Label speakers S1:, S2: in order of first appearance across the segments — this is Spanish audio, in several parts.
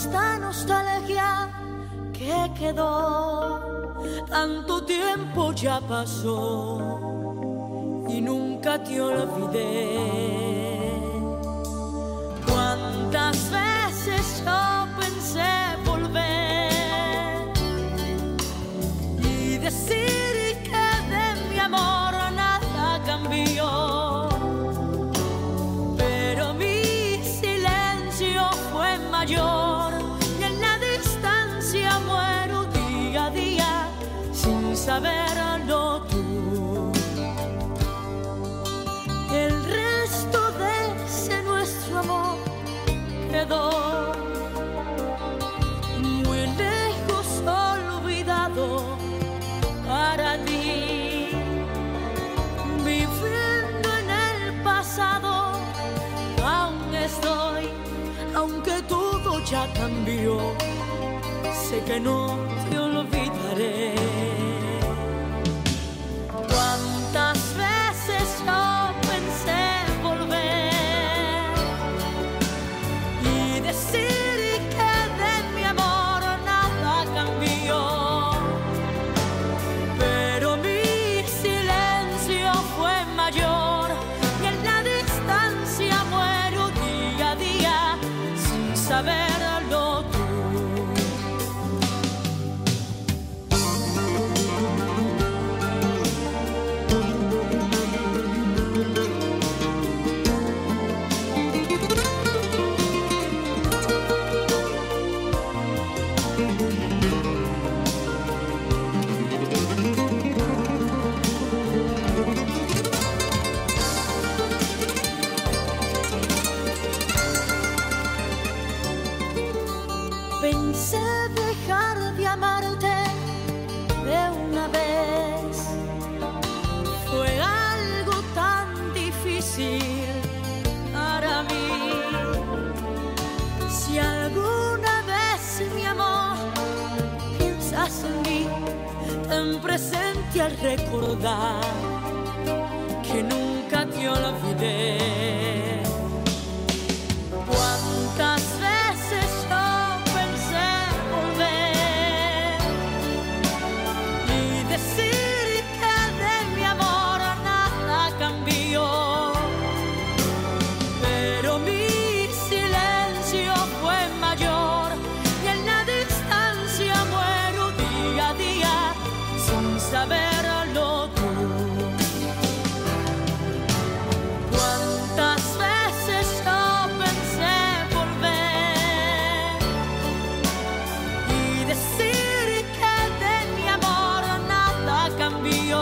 S1: esta nostalgia que quedó. Tanto tiempo ya pasó y nunca te olvidé. Cuántas veces yo pensé volver y decir que de mi amor nada cambió, pero mi silencio fue mayor y en la distancia muero día a día sin saberlo tú. El resto de ese nuestro amor quedó muy lejos, olvidado para ti. Viviendo en el pasado aún estoy, aunque todo ya cambió, sé que no te olvidaré. Cuántas veces yo pensé volver y decir que de mi amor nada cambió, pero mi silencio fue mayor y en la distancia muero día a día sin saberlo tú. Pensé dejar de amarte de una vez. Fue algo tan difícil para mí. Si alguna vez, mi amor, piensas en mí, ten presente al recordar que nunca te olvidé. Cuántas veces yo pensé volver y decir que de mi amor nada cambió, pero mi silencio fue mayor y en la distancia muero día a día sin saberlo tú. Cuántas veces yo pensé volver y decir que de mi amor nada cambió,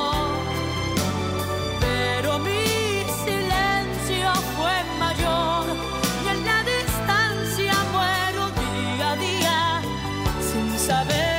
S1: pero mi silencio fue mayor y en la distancia muero día a día sin saber.